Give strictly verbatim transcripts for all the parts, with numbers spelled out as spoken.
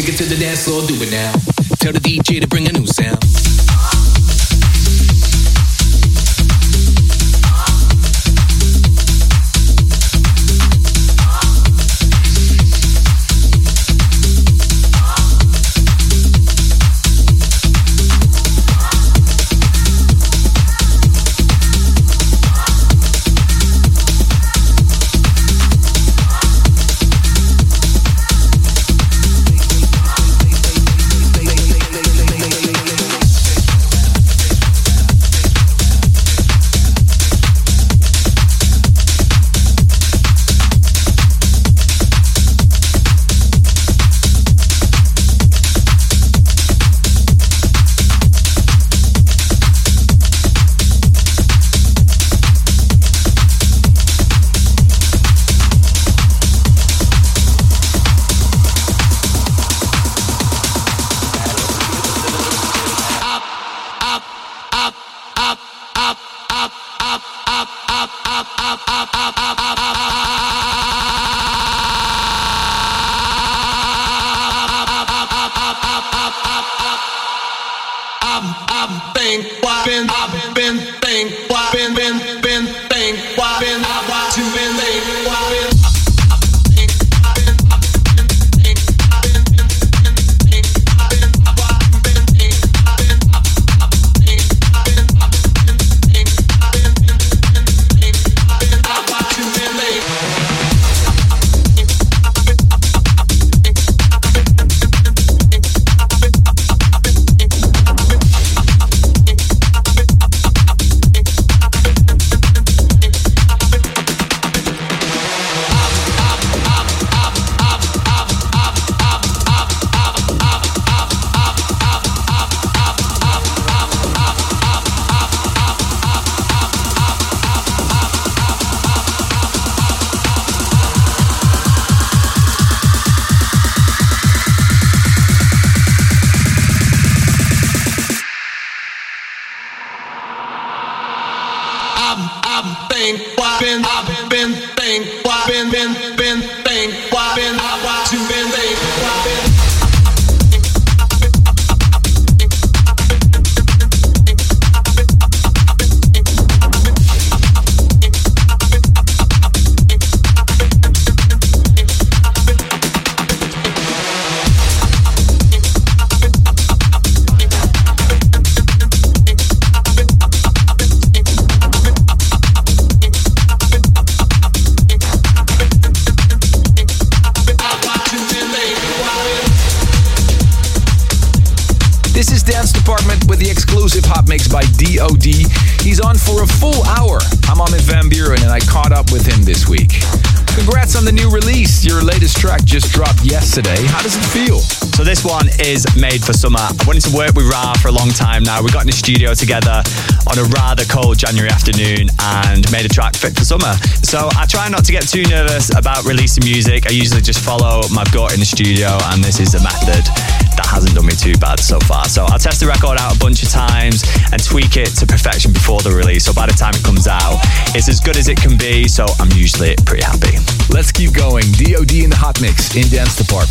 Take it to the dance floor, do it now. Tell the D J to bring a new sound. Today. How does it feel? So this one is made for summer. I wanted to work with Ra for a long time now. We got in the studio together on a rather cold January afternoon and made a track fit for summer. So I try not to get too nervous about releasing music. I usually just follow my gut in the studio, and this is a method that hasn't done me too bad so far. So I'll test the record out a bunch of times and tweak it to perfection before the release. So by the time it comes out, it's as good as it can be. So I'm usually pretty happy. Let's keep going. D O D in the hot mix in Dance Department.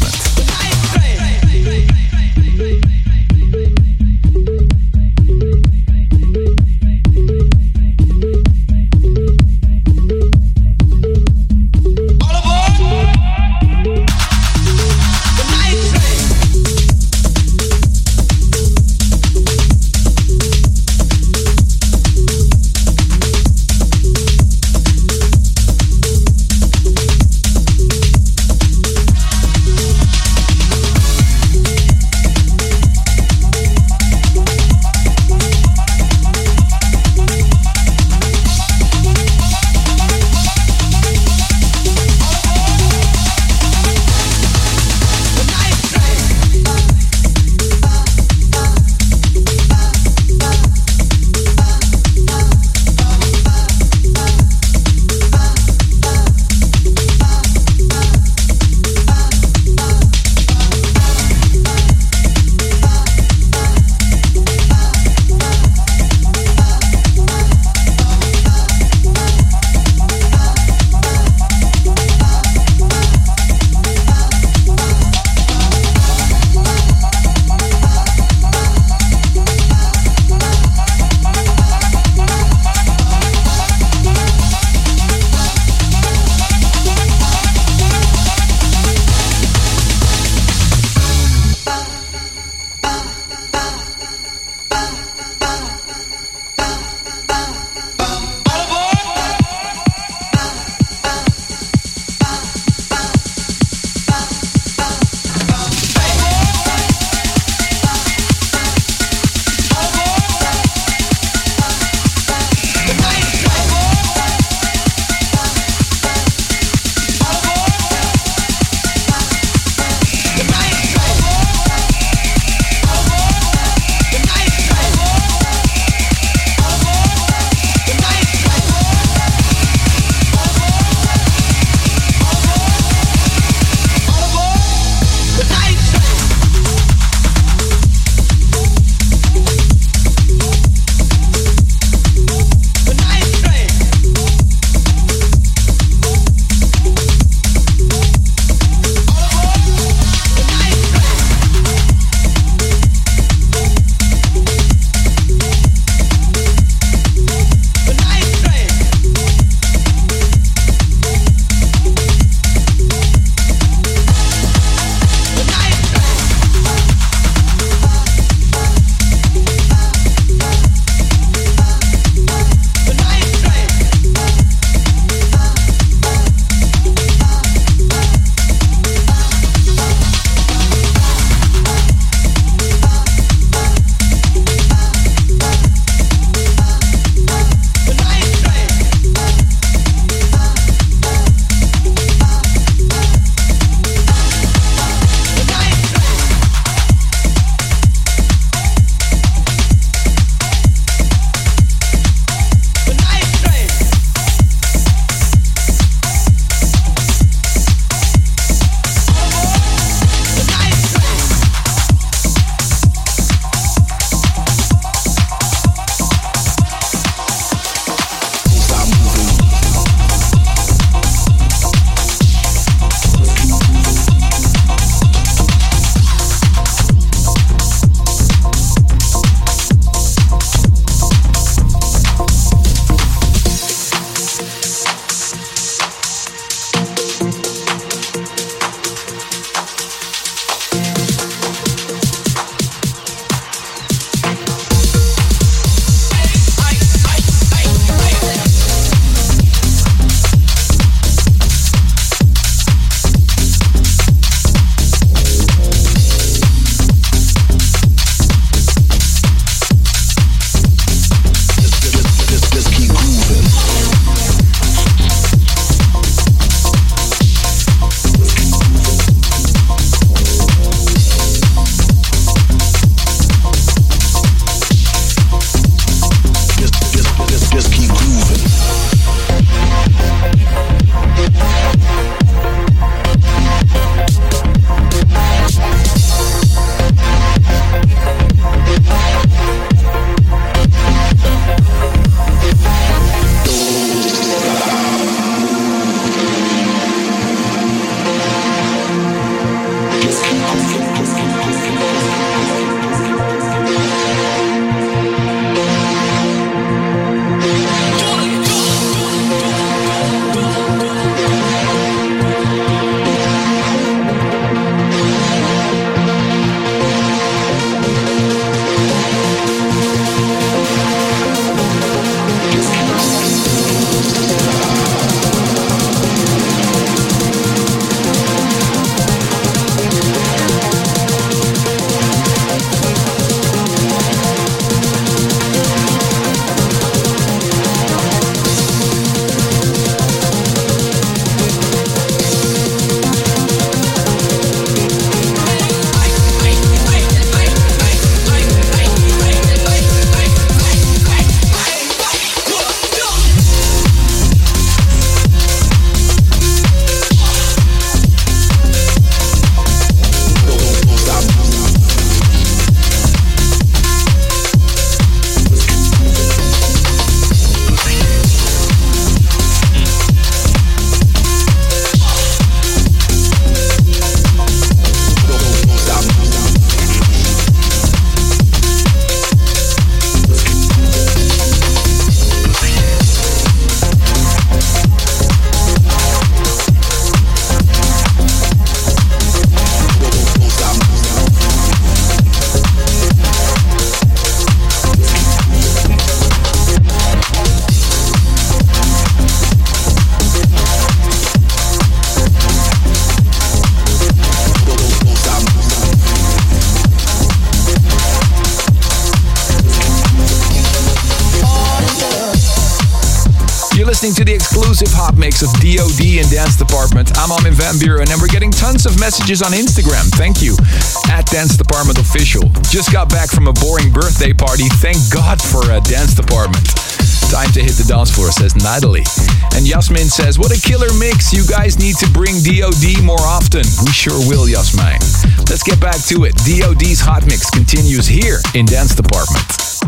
listening to the exclusive hot mix of D O D and Dance Department. I'm Armin van Buuren, and we're getting tons of messages on Instagram. Thank you. At Dance Department Official. Just got back from a boring birthday party. Thank God for a Dance Department. Time to hit the dance floor, says Natalie. And Yasmin says, what a killer mix. You guys need to bring D O D more often. We sure will, Yasmin. Let's get back to it. D O D's hot mix continues here in Dance Department.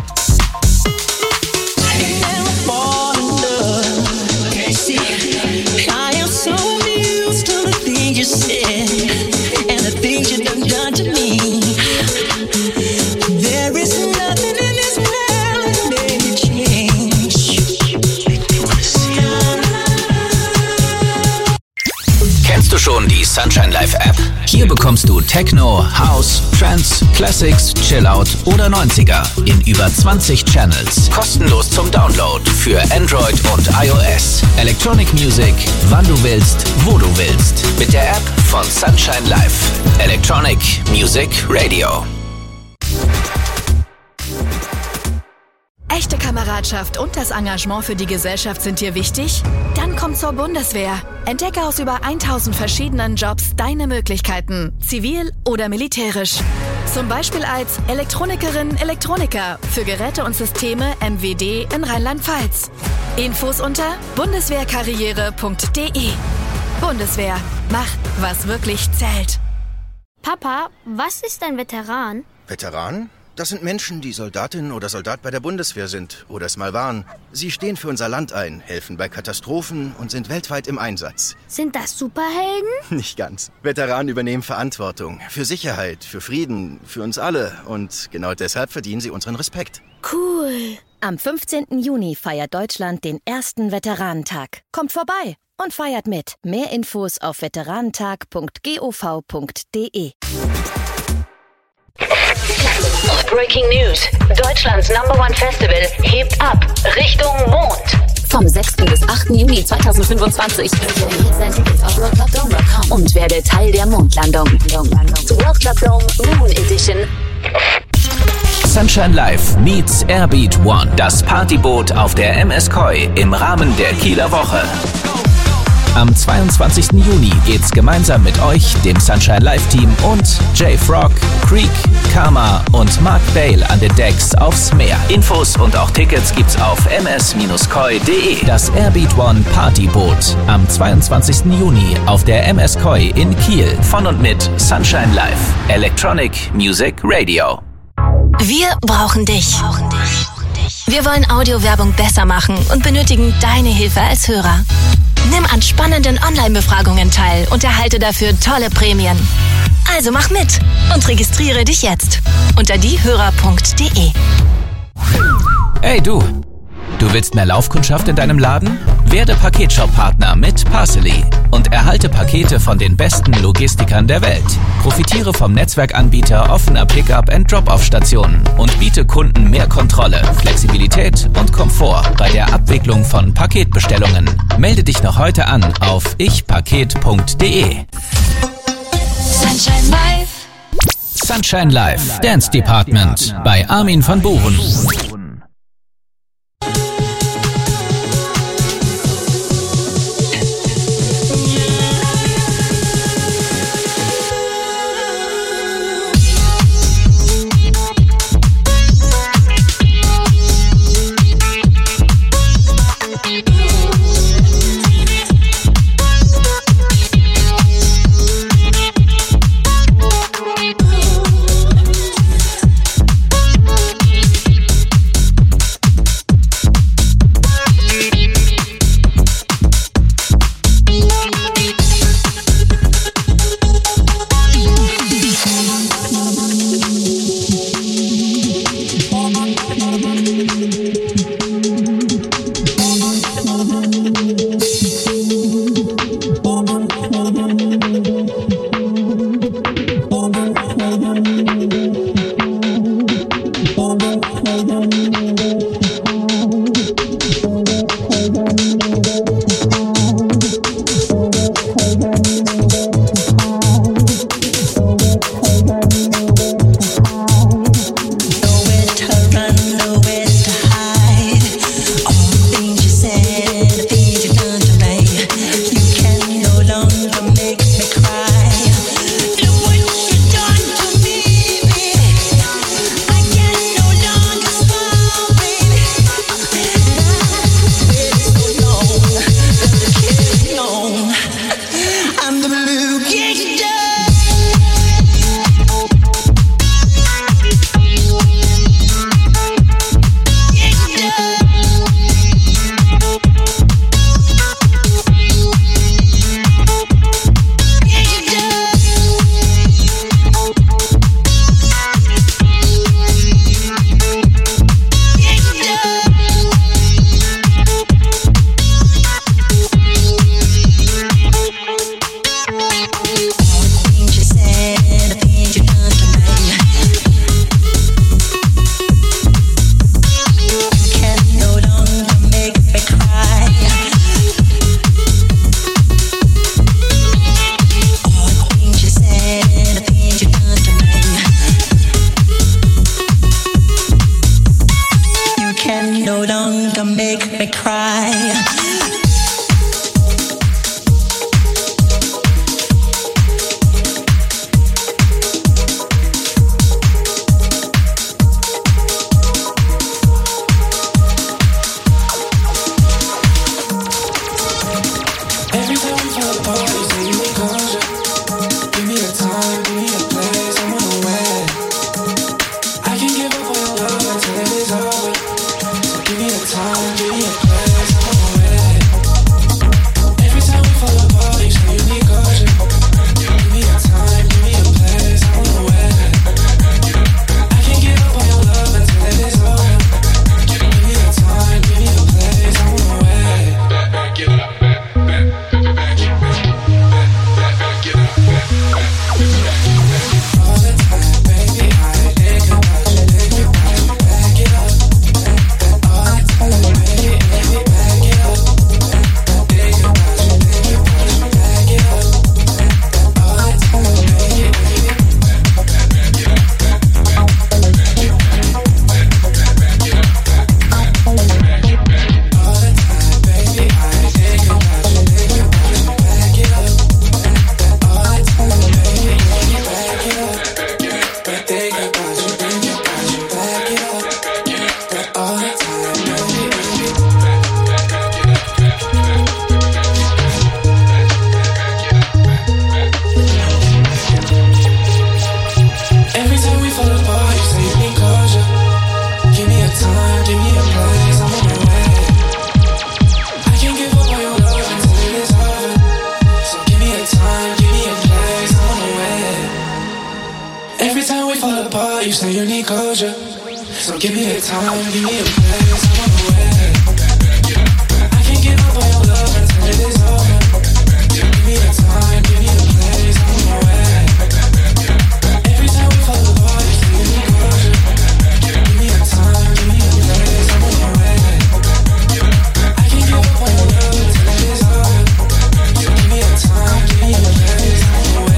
I am so amused to the things you said and the things you done done to me. There is nothing in this world that made me change. Kennst du schon die Sunshine Live App? Hier bekommst du Techno, House, Trance, Classics, Chillout oder neunziger in über zwanzig Channels. Kostenlos zum Download für Android und iOS. Electronic Music, wann du willst, wo du willst. Mit der App von Sunshine Live. Electronic Music Radio. Echte Kameradschaft und das Engagement für die Gesellschaft sind dir wichtig? Dann komm zur Bundeswehr. Entdecke aus über tausend verschiedenen Jobs deine Möglichkeiten, zivil oder militärisch. Zum Beispiel als Elektronikerin, Elektroniker für Geräte und Systeme M W D in Rheinland-Pfalz. Infos unter bundeswehrkarriere punkt de. Bundeswehr, mach, was wirklich zählt. Papa, was ist ein Veteran? Veteran? Das sind Menschen, die Soldatin oder Soldat bei der Bundeswehr sind oder es mal waren. Sie stehen für unser Land ein, helfen bei Katastrophen und sind weltweit im Einsatz. Sind das Superhelden? Nicht ganz. Veteranen übernehmen Verantwortung für Sicherheit, für Frieden, für uns alle. Und genau deshalb verdienen sie unseren Respekt. Cool. Am fünfzehnten Juni feiert Deutschland den ersten Veteranentag. Kommt vorbei und feiert mit. Mehr Infos auf veteranentag punkt gov punkt de. Breaking News. Deutschlands Number One Festival hebt ab Richtung Mond. Vom sechsten bis achten Juni zweitausendfünfundzwanzig. Und werde Teil der Mondlandung. World Club Dome Moon Edition. Sunshine Live meets Airbeat One. Das Partyboot auf der M S Koi im Rahmen der Kieler Woche. Am zweiundzwanzigsten Juni geht's gemeinsam mit euch, dem Sunshine Live Team und J-Frog, Creek, Karma und Mark Bale an den Decks aufs Meer. Infos und auch Tickets gibt's auf m s koi punkt de. Das Airbeat One Partyboot am zweiundzwanzigsten Juni auf der M S Koi in Kiel. Von und mit Sunshine Live. Electronic Music Radio. Wir brauchen dich. Wir wollen Audiowerbung besser machen und benötigen deine Hilfe als Hörer. Nimm an spannenden Online-Befragungen teil und erhalte dafür tolle Prämien. Also mach mit und registriere dich jetzt unter diehörer punkt de. Hey du! Du willst mehr Laufkundschaft in deinem Laden? Werde Paketshop-Partner mit Parcely und erhalte Pakete von den besten Logistikern der Welt. Profitiere vom Netzwerkanbieter offener Pickup- and Drop-Off-Stationen und biete Kunden mehr Kontrolle, Flexibilität und Komfort bei der Abwicklung von Paketbestellungen. Melde dich noch heute an auf ich paket punkt de. Sunshine Live. Sunshine Live Dance Department bei Armin van Buuren. Every time we fall apart, you say you need closure. So give me the time, give me a place, I'm on the way. I can't give up on your love until it is over. Give me the time, give me the place, I'm on the way. Every time we fall apart, you say you need closure. Give me the time, give me the place, I'm on the way. I can't give up on your love until it is over. Give me the time, give me the place, I'm on the way.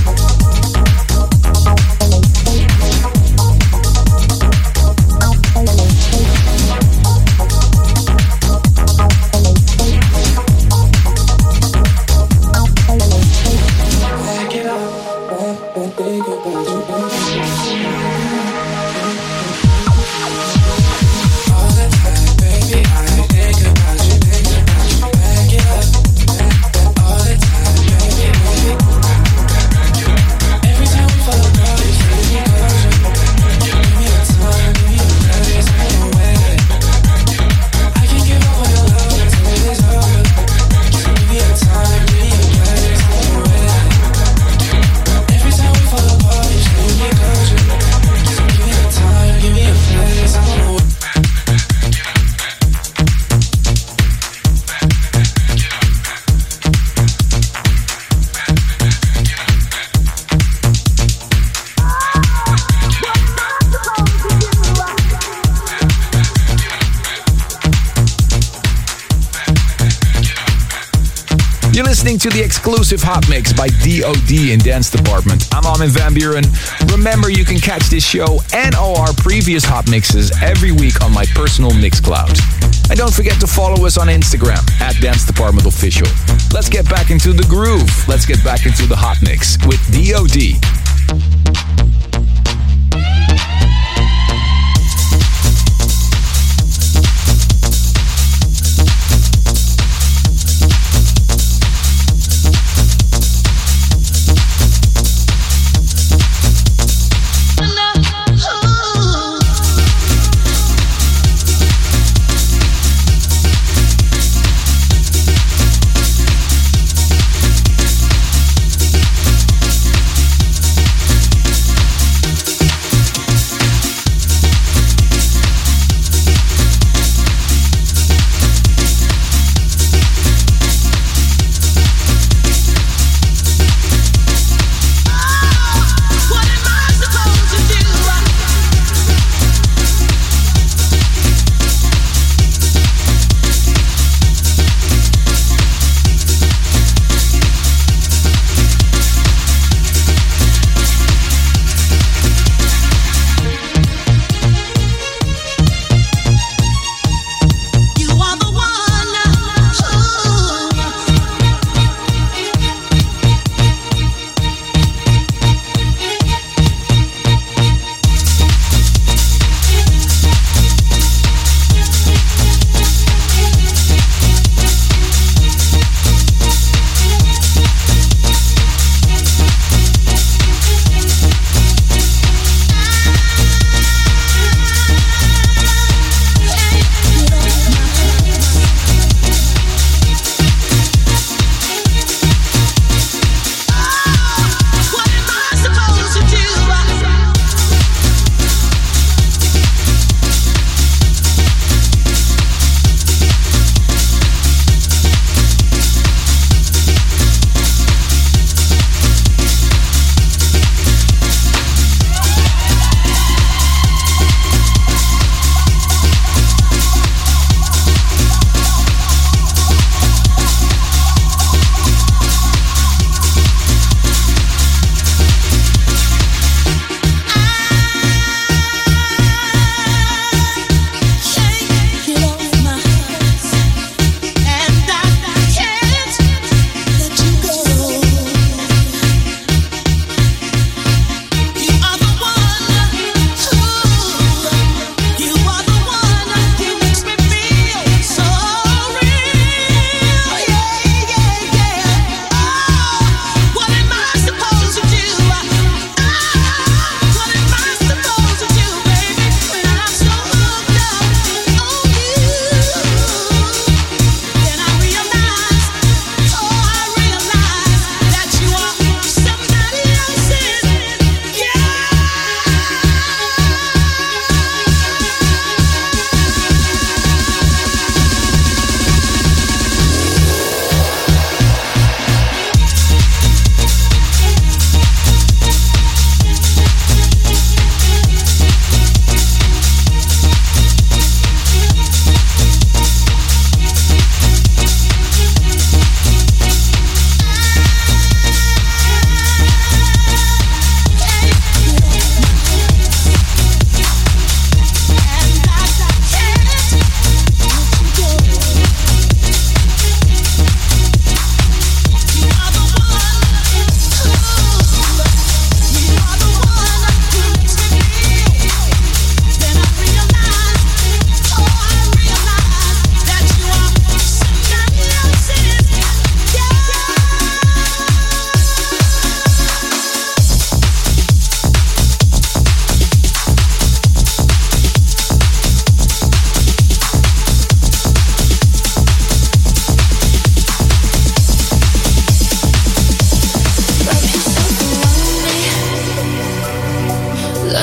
To the exclusive Hot Mix by D O D in Dance Department. I'm Armin van Buuren. Remember, you can catch this show and all our previous Hot Mixes every week on my personal Mixcloud. And don't forget to follow us on Instagram at Dance Department Official. Let's get back into the groove. Let's get back into the Hot Mix with D O D.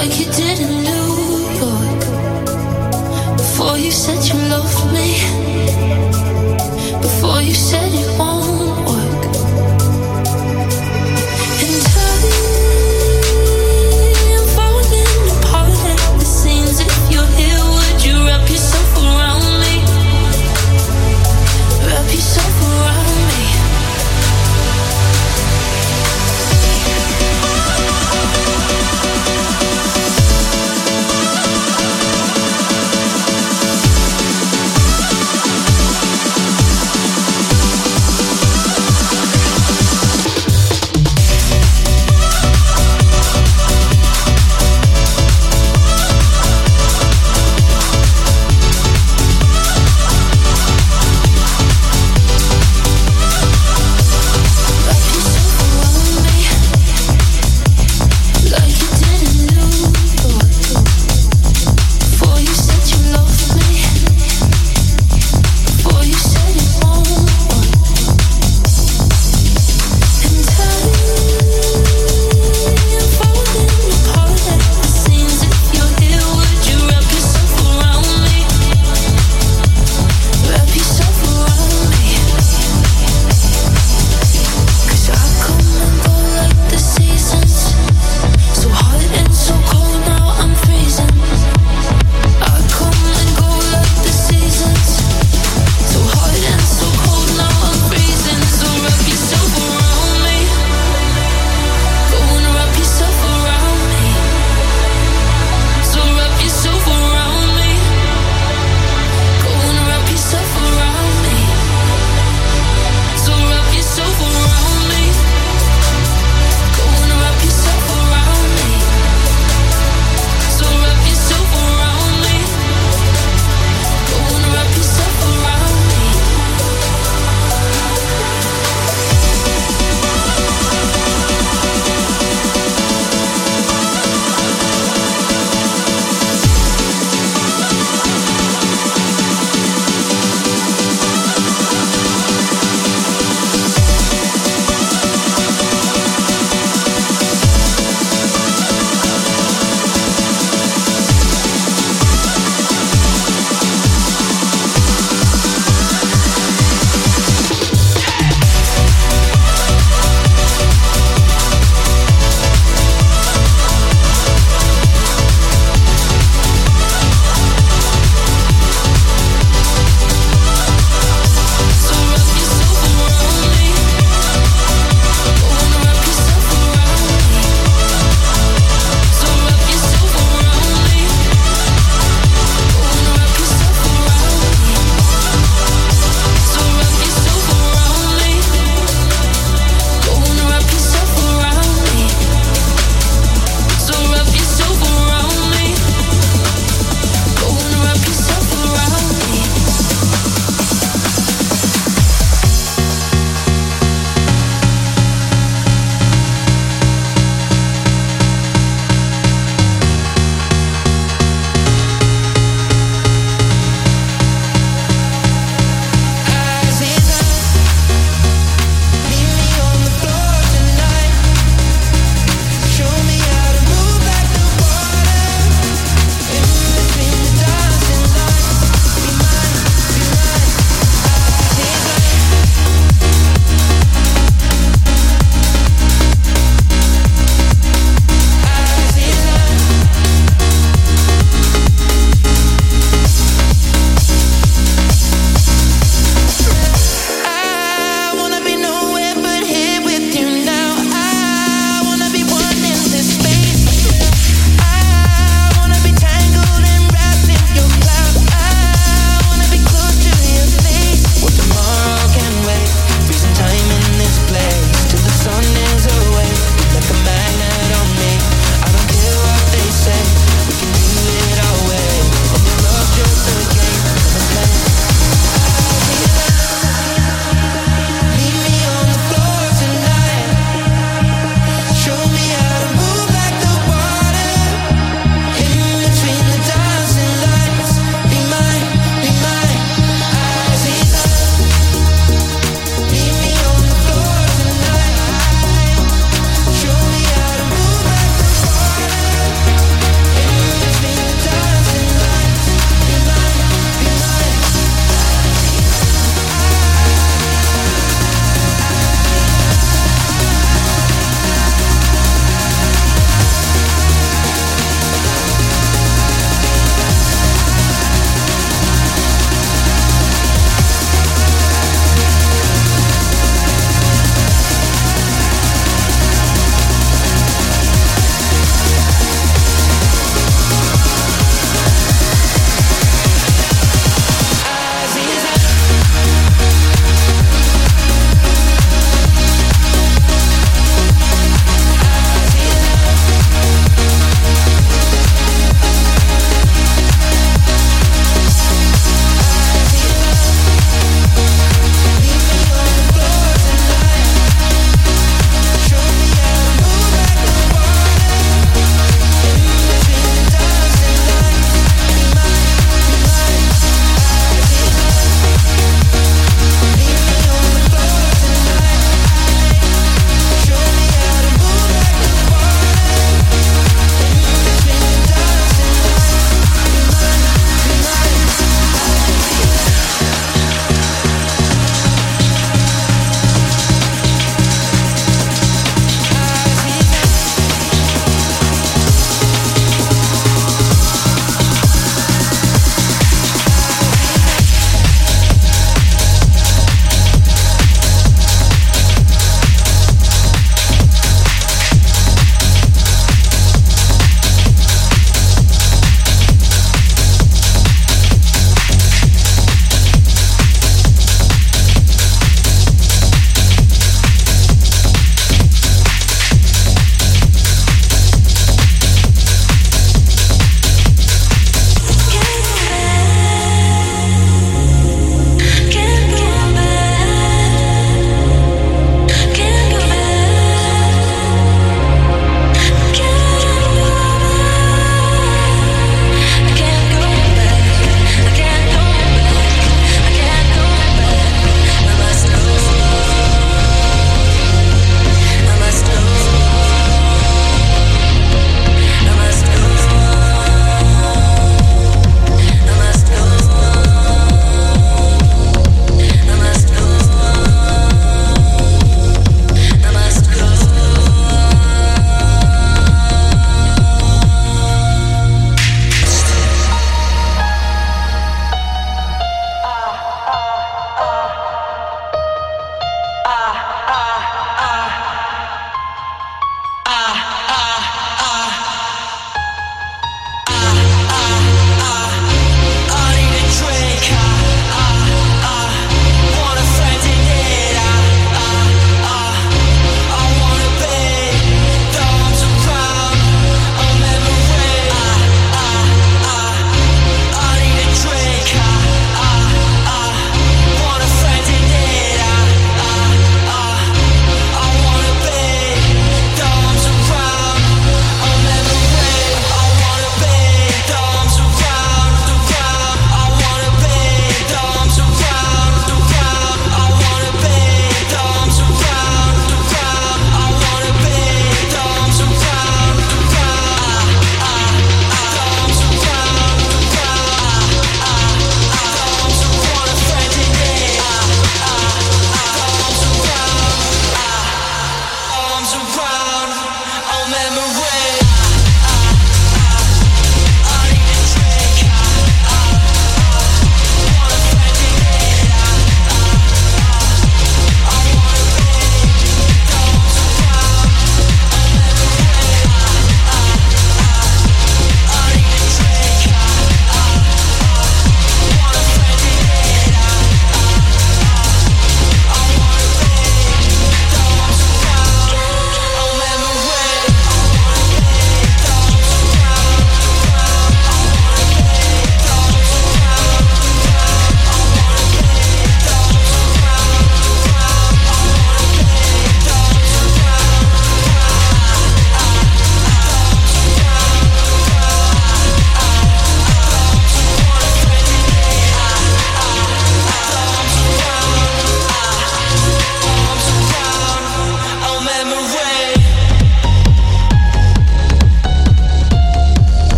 like you did in New York. Before you said you loved me, before you said it won't work. And I'm falling apart at the seams. If you're here, would you wrap yourself around me? Wrap yourself around me.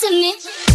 to me.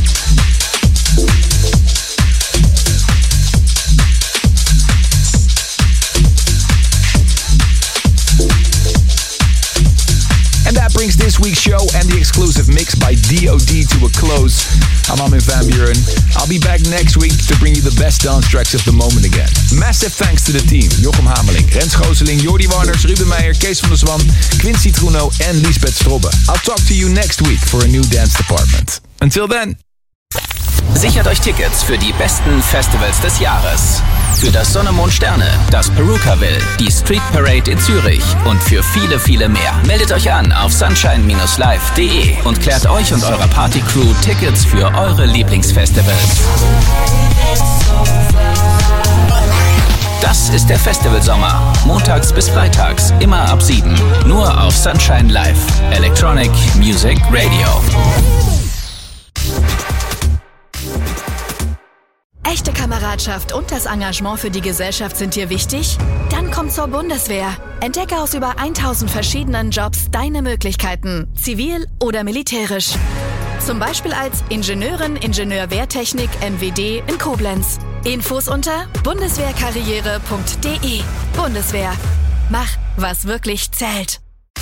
And that brings this week's show and the exclusive mix by D O D to a close. I'm Armin van Buuren. I'll be back next week to bring you the best dance tracks of the moment again. Massive thanks to the team. Jochem Hameling, Rens Gooseling, Jordi Warners, Ruben Meijer, Kees van der Zwan, Quincy Truno en Lisbeth Strobbe. I'll talk to you next week for a new dance department. Until then. Sichert euch Tickets für die besten Festivals des Jahres. Für das Sonne, Mond, Sterne, das Perukaville, die Street Parade in Zürich und für viele, viele mehr. Meldet euch an auf sunshine Bindestrich live punkt de und klärt euch und eurer Partycrew Tickets für eure Lieblingsfestivals. Das ist der Festivalsommer. Montags bis freitags, immer ab sieben. Nur auf Sunshine Live. Electronic Music Radio. Echte Kameradschaft und das Engagement für die Gesellschaft sind dir wichtig? Dann komm zur Bundeswehr. Entdecke aus über tausend verschiedenen Jobs deine Möglichkeiten, zivil oder militärisch. Zum Beispiel als Ingenieurin, Ingenieur Wehrtechnik M W D in Koblenz. Infos unter bundeswehrkarriere punkt de. Bundeswehr. Mach, was wirklich zählt.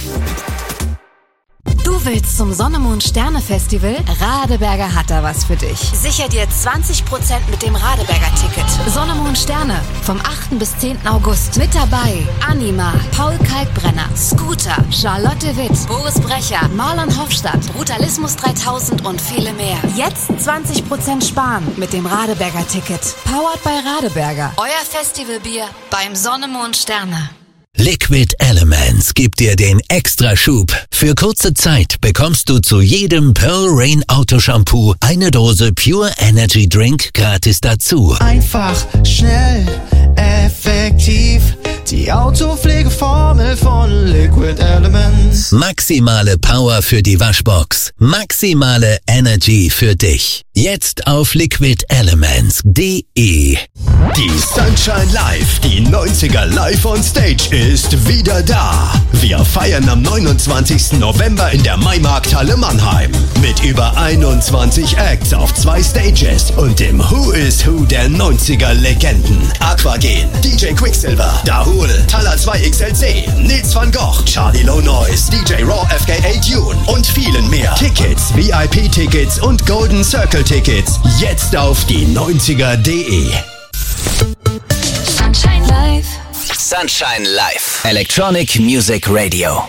Du willst zum Sonne, Mond, Sterne Festival? Radeberger hat da was für dich. Sicher dir zwanzig Prozent mit dem Radeberger-Ticket. Sonne, Mond, Sterne vom achten bis zehnten August. Mit dabei Anima, Paul Kalkbrenner, Scooter, Charlotte Witt, Boris Brecher, Marlon Hofstadt, Brutalismus dreitausend und viele mehr. Jetzt zwanzig Prozent sparen mit dem Radeberger-Ticket. Powered by Radeberger. Euer Festivalbier beim Sonne, Mond, Sterne. Liquid Elements gibt dir den Extraschub. Für kurze Zeit bekommst du zu jedem Pearl Rain Autoshampoo eine Dose Pure Energy Drink gratis dazu. Einfach, schnell, effektiv. Die Autopflegeformel von Liquid Elements. Maximale Power für die Waschbox. Maximale Energy für dich. Jetzt auf liquid elements punkt de. Die Sunshine Live, die neunziger Live on Stage ist wieder da. Wir feiern am neunundzwanzigsten November in der Maimarkthalle Mannheim. Mit über einundzwanzig Acts auf zwei Stages und dem Who is Who der neunziger Legenden. Aquagen, D J Quicksilver, Dahul, Talla zwei X L C, Nils van Gogh, Charlie Low Noise, D J Raw, F K A Dune und vielen mehr. Tickets, V I P-Tickets und Golden Circle-Tickets jetzt auf die neunziger punkt de. Sunshine Live. Sunshine Live. Electronic Music Radio.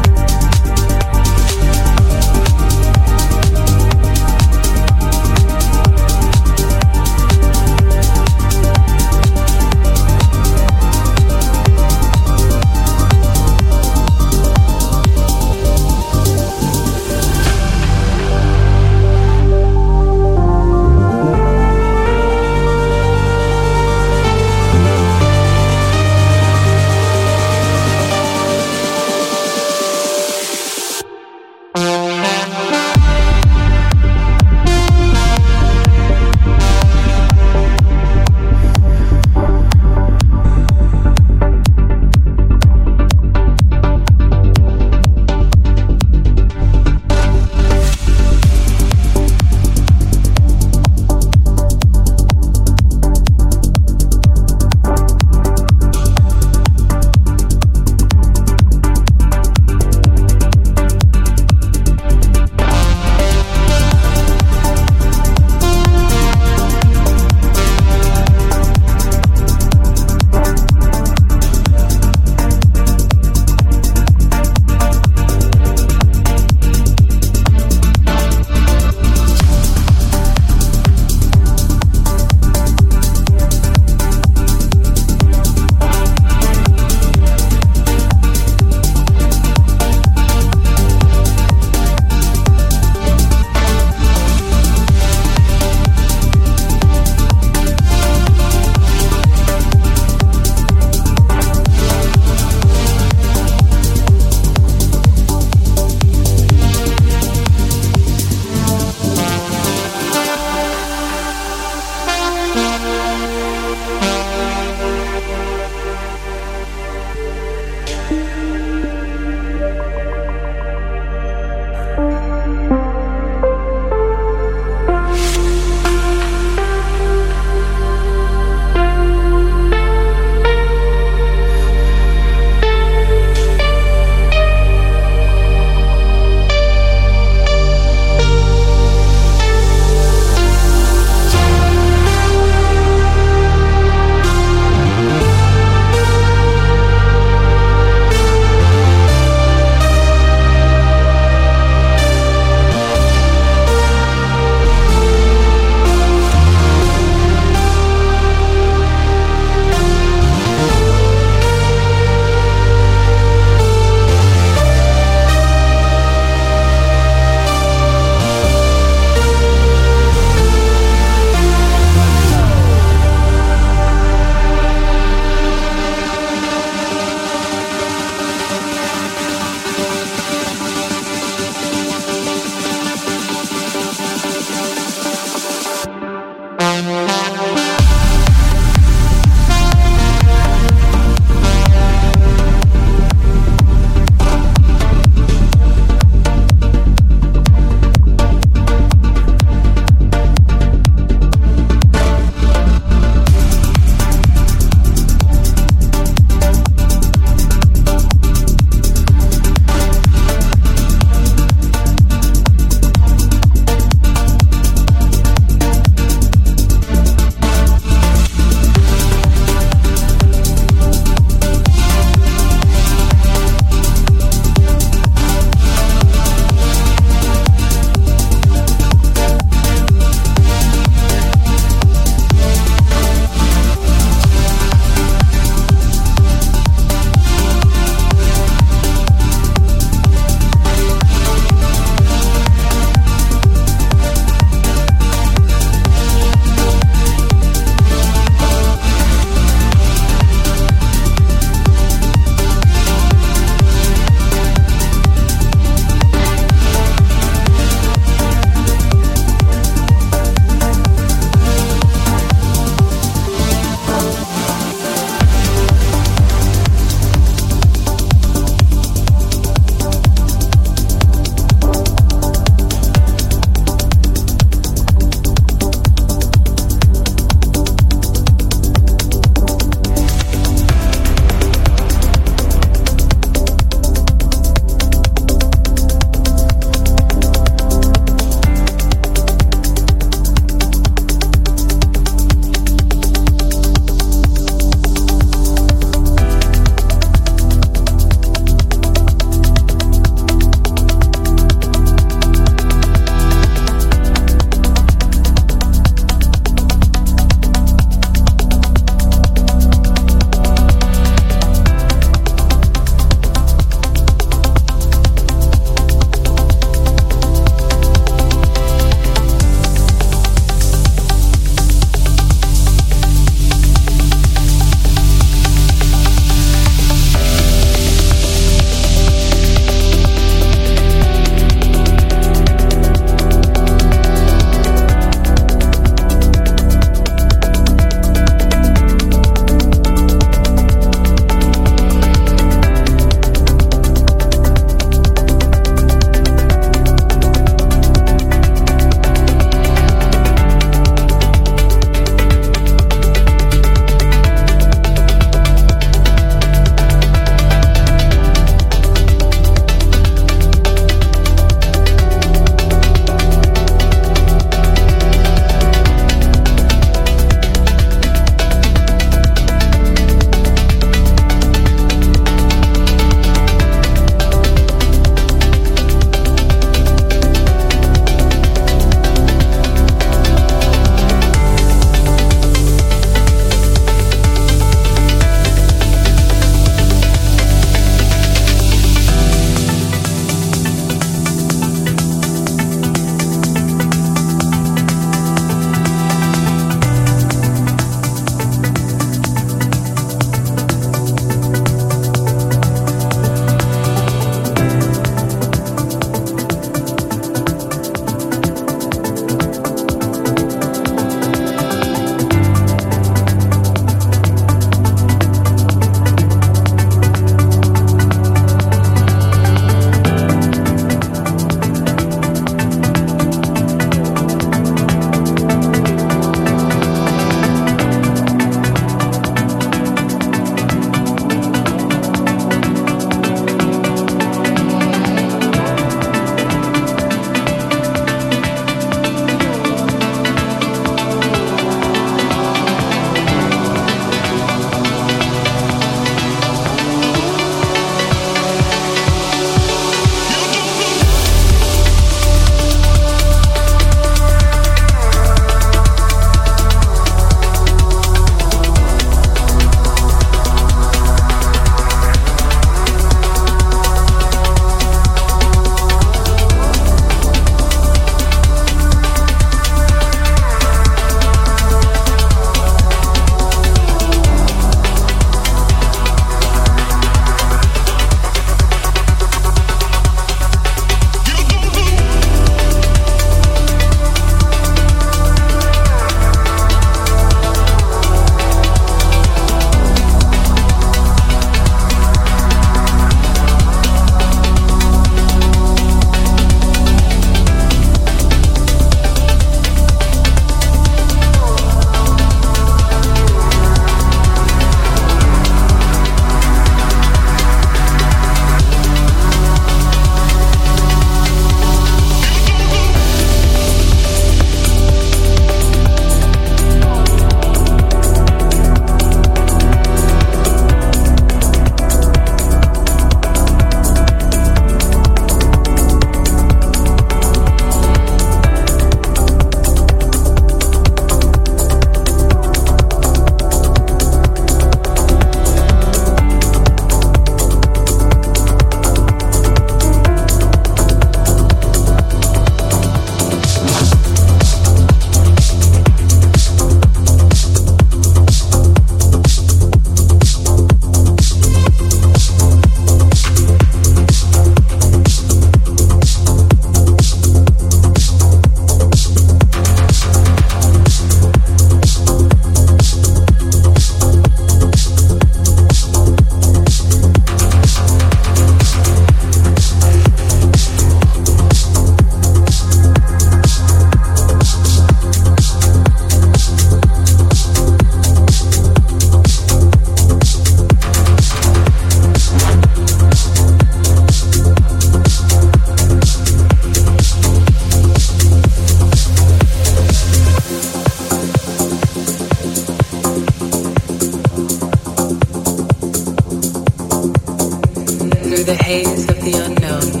unknown.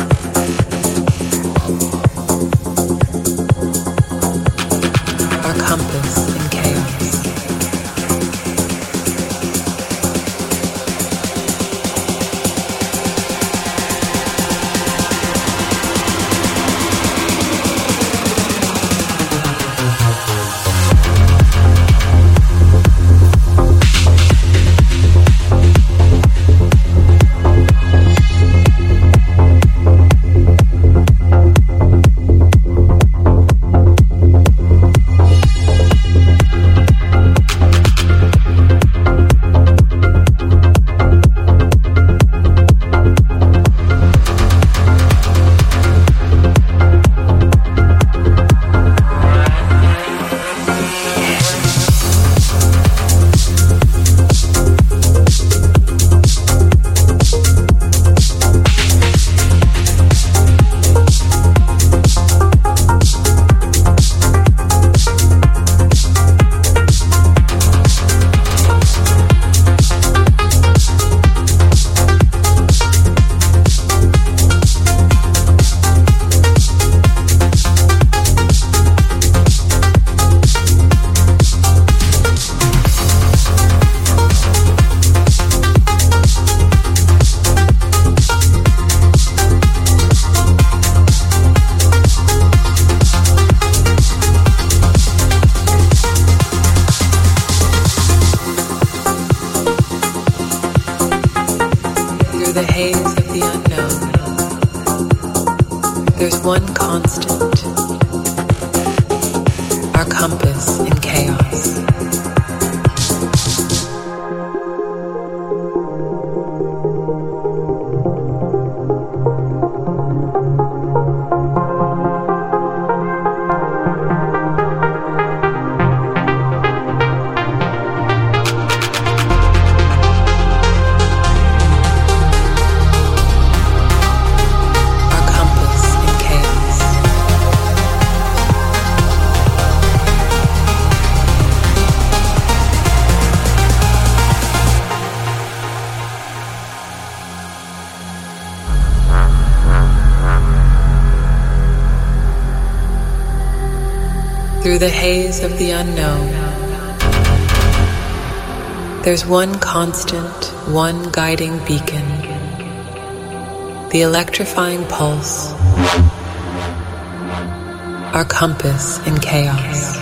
Our compass in chaos. Through the haze of the unknown, there's one constant, one guiding beacon, the electrifying pulse, our compass in chaos.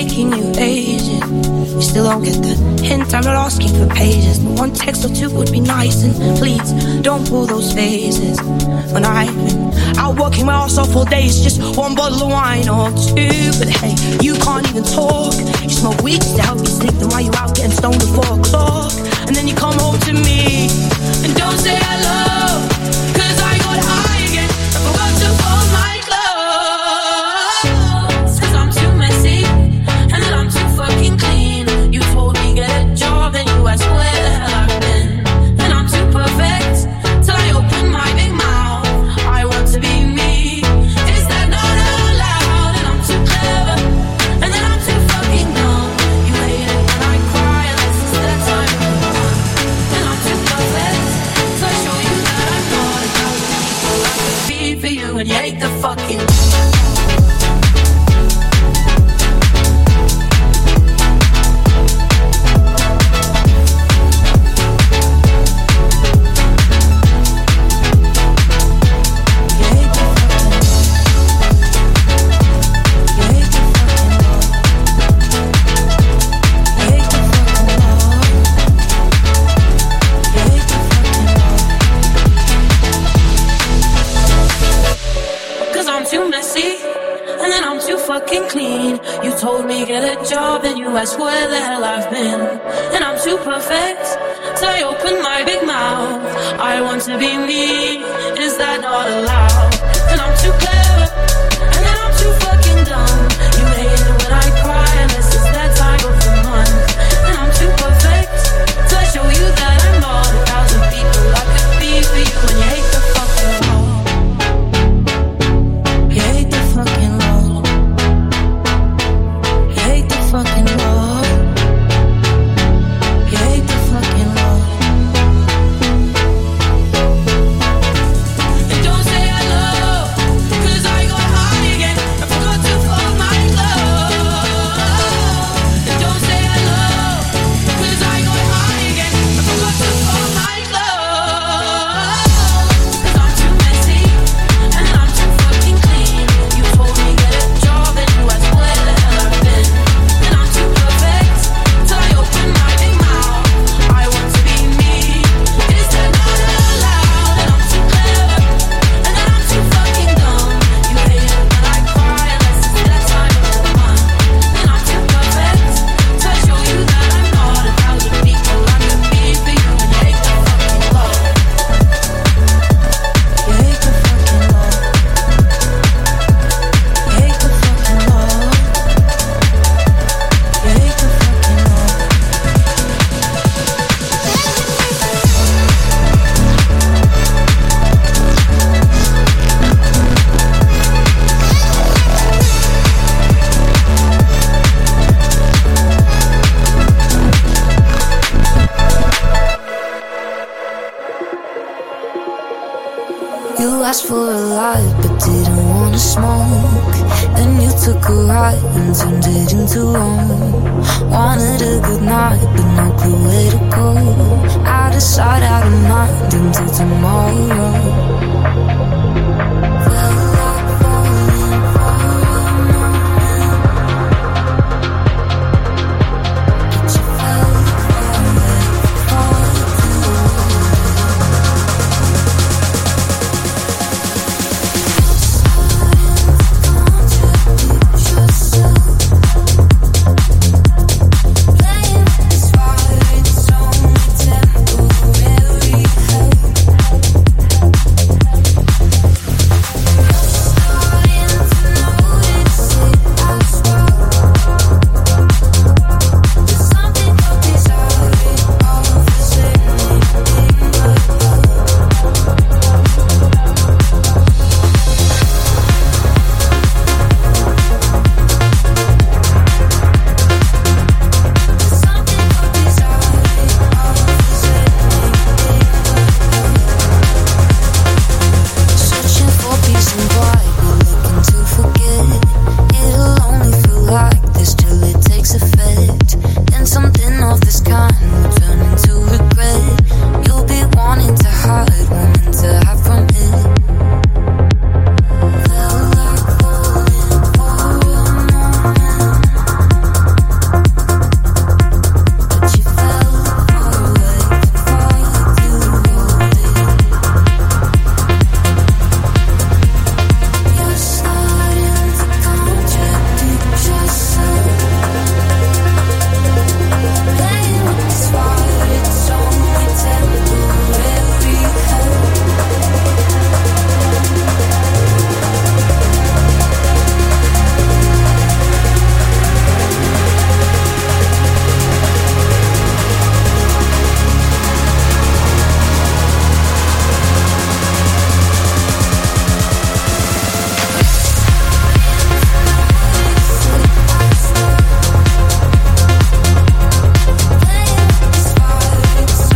taking you ages. You still don't get the hint, I'm not asking for pages. But one text or two would be nice, and please don't pull those phases. When I've been out working my ass off all day, it's just one bottle of wine or two. But hey, you can't even talk. You smoke weed just to help you sleep. Then why you out getting stoned at four o'clock? And then you come home to me and don't say hello, cause I got high again. I forgot to fold my clothes. Cause I'm too messy and then I'm too fucking clean. You told me get a job, then you asked where the hell I've been. And I'm too perfect till I open my big mouth. I want to be me. Is that not allowed? And I'm too clever and then I'm too fucking dumb. You hate it when I cry, unless it's that time of the month. And I'm too perfect, so I show you that I'm not a thousand people. I could be for you and you hate the fucking. You told me get a job, then you asked where the hell I've been. And I'm too perfect, so I open my big mouth. I want to be me, is that not allowed? And I'm too clever, and then I'm too fucking dumb. You hate it when I cry, unless it's that time of the month. And I'm too perfect, so I show you that I'm not a thousand people. I could be for you when you hate the fucking law. You hate the fucking law. Fucking law. You hate the fucking law. And don't say hello, cause I got high again. I forgot to fold my clothes. And don't say hello, cause I got high again. I forgot to fold my clothes. Cause I'm too messy, and then I'm too fucking clean. You told me get a job, and you asked where the hell I've been. Asked for a light but didn't wanna smoke. Then you took a right and turned it into wrong. Wanted a good night but no clue where to go. Out of sight, out of mind until tomorrow.